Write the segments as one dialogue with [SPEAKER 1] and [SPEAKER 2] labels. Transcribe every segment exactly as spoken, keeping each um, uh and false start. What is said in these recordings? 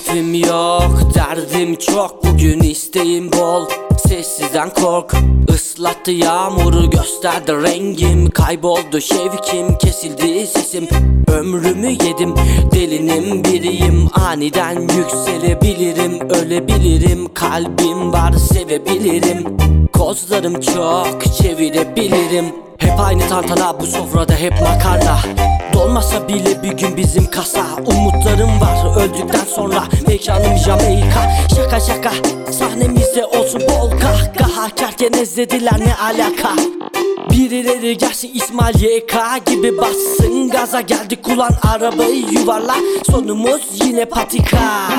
[SPEAKER 1] Keyfim yok, derdim çok, bugün isteğim bol. Sessizden kork, ıslattı yağmuru, gösterdi rengim. Kayboldu şevkim, kesildi sesim. Ömrümü yedim, delinin biriyim. Aniden yükselebilirim, ölebilirim. Kalbim var, sevebilirim. Kozlarım çok, çevirebilirim. Hep aynı tantana, bu sofrada hep makarna. Dolmasa bile bir gün bizim kasa. Umutlarım var, öldükten sonra mekanım Jamaika. Şaka şaka, sahnemizde olsun bol kahkaha. Kerken ezlediler, ne alaka? Birileri gelsin İsmail Y K gibi bassın gaza. Geldik ulan, arabayı yuvarla, sonumuz yine patika.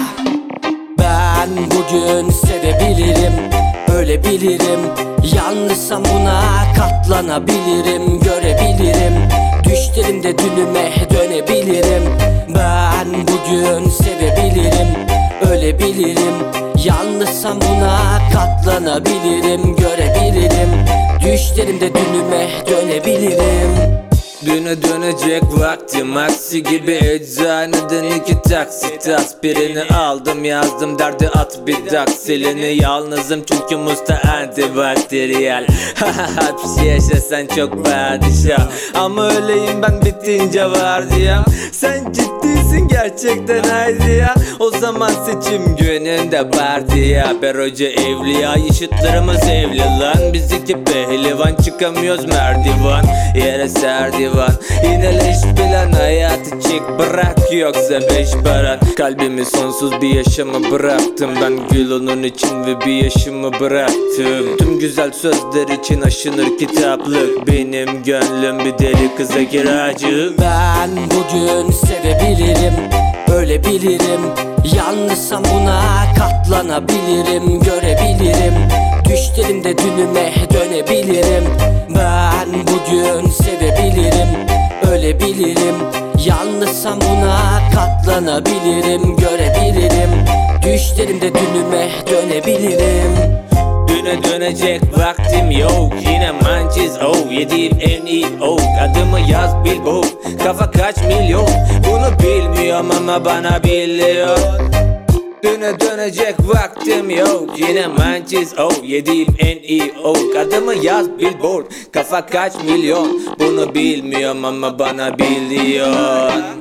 [SPEAKER 1] Ben bugün sevebilirim, ölebilirim. Yalnızsam buna katlanabilirim, görebilirim. Düşlerimde dünüme dönebilirim. Ben bugün sevebilirim, ölebilirim. Yalnızsam buna katlanabilirim, görebilirim. Düşlerimde dünüme dönebilirim.
[SPEAKER 2] Düne dönecek vaktim, aksi gibi eczaneden iki taksit aspirini aldım, yazdım derdi at bir daksilini. Yalnızım çünkü musta antibakteriyel. Hapsi yaşasan çok padişah, ama öyleyim ben bitince vardiyam. Sen ciddisin gerçekten haydi ya, o zaman seçim gününde partiya. Beroca evliya, yaşıtlarımız evli lan. Biz iki pehlivan, çıkamıyoruz merdivan, yere serdivan. Yineleş plan, hayatı çek bırak, yoksa beş paran. Kalbimi sonsuz bir yaşamı bıraktım ben, gül onun için ve bir yaşımı bıraktım. Tüm güzel sözler için aşınır kitaplık, benim gönlüm bir deli kıza kiracı.
[SPEAKER 1] Ben bugün sevebilirim, ölebilirim. Yalnızsam buna katlanabilirim, görebilirim. Düşlerimde dünüme dönebilirim. Ben bugün sevebilirim, ölebilirim. Yalnızsam buna katlanabilirim, görebilirim. Düşlerimde dünüme dönebilirim.
[SPEAKER 2] Düne dönecek vaktim yok, yine mançiz oh. Yediğim en iyi oh, adımı yaz bil oh. Kafa kaç milyon, bunu bilmiyorum ama bana biliyor. Düne dönecek vaktim yok, yine mançiz oh. Yediğim en iyi oh, adımı yaz billboard. Kafa kaç milyon, bunu bilmiyorum ama bana biliyor.